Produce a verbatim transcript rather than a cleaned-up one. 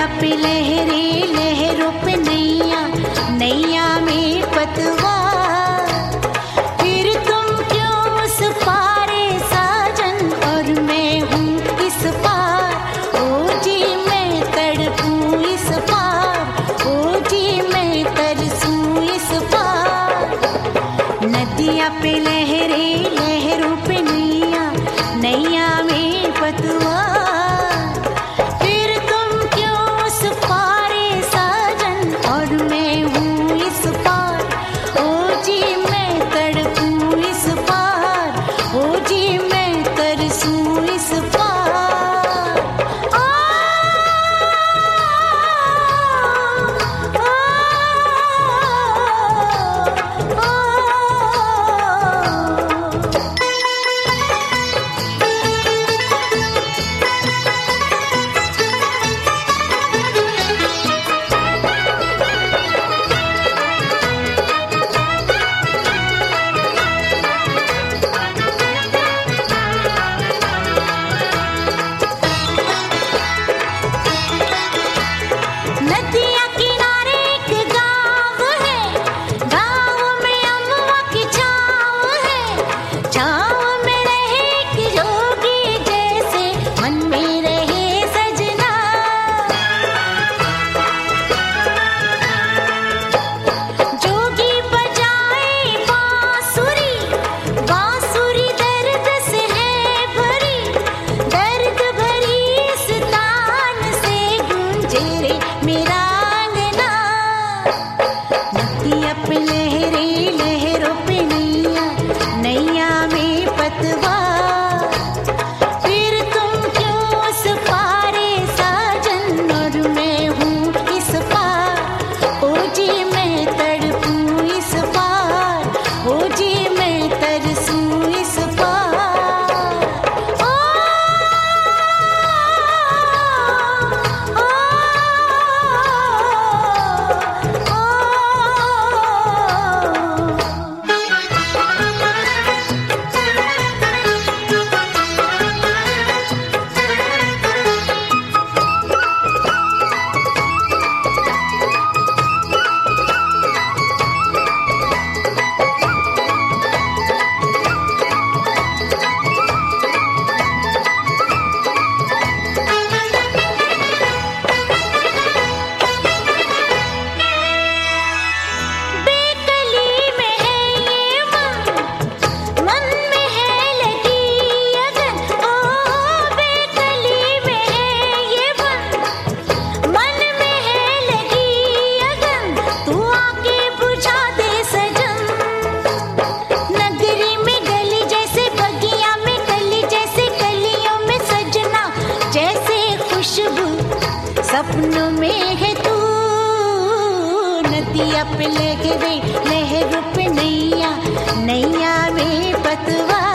पे लहरे लहरों पे नैया, नैया में पतवार। फिर तुम क्यों उस पारे साजन और मैं हूँ इस पार। ओ जी मैं तड़पूं इस पार, ओ जी मैं तरसूं इस पार। नदिया पे लहरे लहरों पे नैया, नैया में पतवार। सपनों में है तू। नदिया पे लहरे लहरों पे नैया, नैया में पतवार।